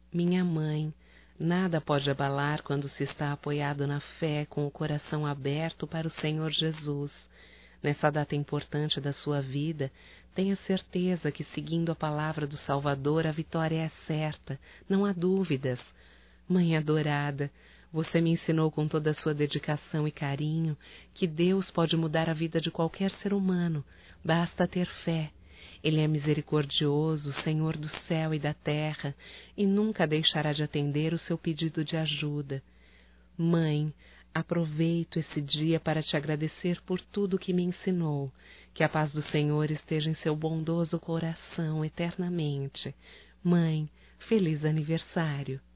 minha mãe, nada pode abalar quando se está apoiado na fé com o coração aberto para o Senhor Jesus. Nessa data importante da sua vida, tenha certeza que, seguindo a palavra do Salvador, a vitória é certa, não há dúvidas. Mãe adorada, você me ensinou com toda a sua dedicação e carinho que Deus pode mudar a vida de qualquer ser humano, basta ter fé. Ele é misericordioso, Senhor do céu e da terra, e nunca deixará de atender o seu pedido de ajuda. Mãe, aproveito esse dia para te agradecer por tudo que me ensinou. Que a paz do Senhor esteja em seu bondoso coração eternamente. Mãe, feliz aniversário.